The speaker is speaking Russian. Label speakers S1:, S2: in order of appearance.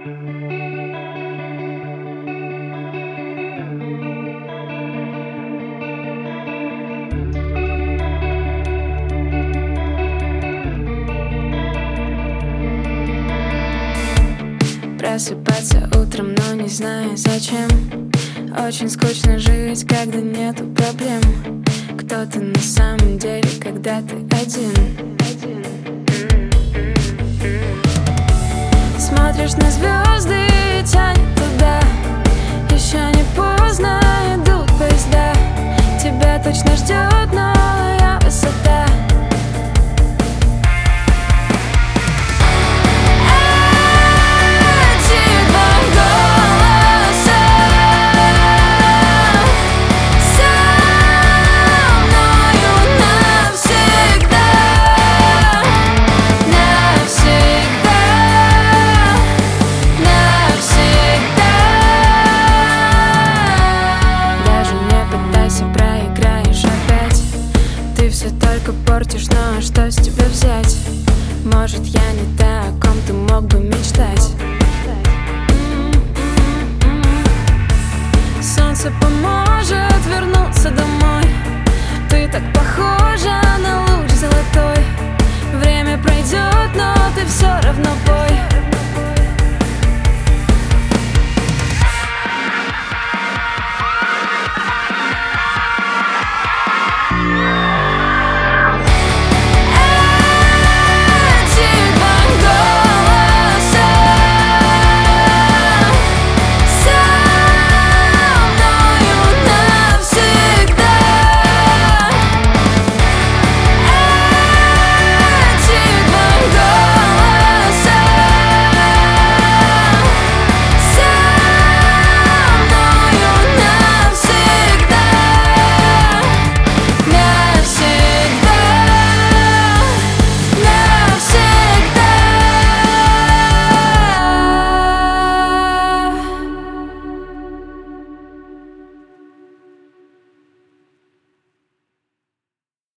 S1: Просыпаться утром, но не знаю зачем. Очень скучно жить, когда нету проблем. Кто ты на самом деле, когда ты один? Смотришь на звезды и тянет туда. Еще не поздно, идут поезда. Тебя точно ждет новая высота. Все только портишь, но что с тебя взять? Может, я не та, о ком ты мог бы мечтать. Солнце поможет вернуться домой. Ты так похожа на луч золотой. Время пройдет, но ты все равно